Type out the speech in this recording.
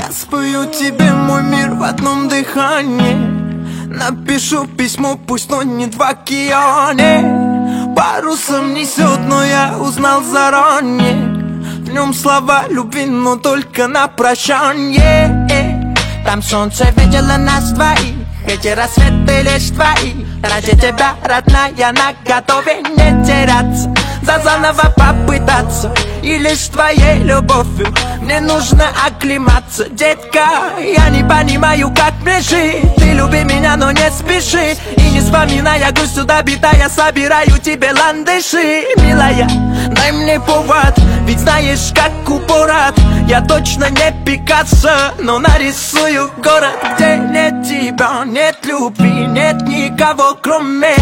Я спою тебе мой мир в одном дыхании. Напишу письмо, пусть тонет в океане. Парусом несет, но я узнал заранее. В нем слова любви, но только на прощанье. Там солнце видело нас двоих, эти рассветы лишь твои. Ради тебя, родная, наготове не теряться, да заново попытаться. И лишь твоей любовью мне нужно оклематься. Детка, я не понимаю, как мне жить. Ты люби меня, но не спеши. И не вспоминая грустью добита, я собираю тебе ландыши. Милая, дай мне повод, ведь знаешь, как упорот. Я точно не Пикассо, но нарисую город, где нет тебя, нет любви, нет никого, кроме